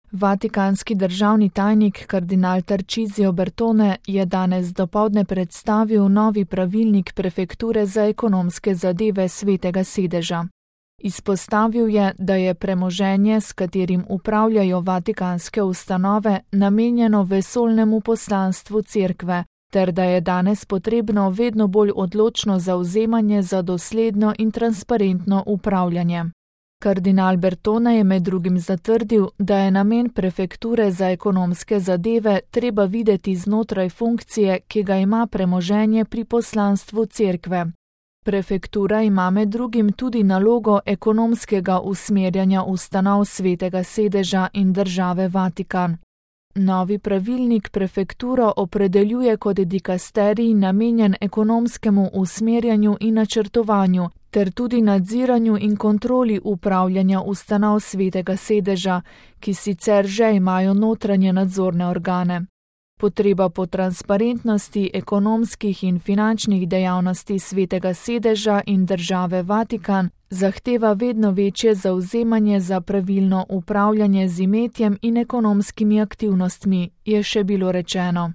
Vatikanski državni tajnik kardinal Tarcisio Bertone je danes dopoldne predstavil novi pravilnik prefekture za ekonomske zadeve Svetega sedeža. Izpostavil je, da je premoženje, s katerim upravljajo vatikanske ustanove, namenjeno vesoljnemu poslanstvu cerkve, ter da je danes potrebno vedno bolj odločno zavzemanje za dosledno in transparentno upravljanje. Kardinal Bertone je med drugim zatrdil, da je namen prefekture za ekonomske zadeve treba videti znotraj funkcije, ki ga ima premoženje pri poslanstvu cerkve. Prefektura ima med drugim tudi nalogo ekonomskega usmerjanja ustanov Svetega sedeža in države Vatikan. Novi pravilnik prefekturo opredeljuje kot dikasterij namenjen ekonomskemu usmerjanju in načrtovanju, ter tudi nadziranju in kontroli upravljanja ustanov Svetega sedeža, ki sicer že imajo notranje nadzorne organe. Potreba po transparentnosti ekonomskih in finančnih dejavnosti Svetega sedeža in države Vatikan zahteva vedno večje zavzemanje za pravilno upravljanje z imetjem in ekonomskimi aktivnostmi, je še bilo rečeno.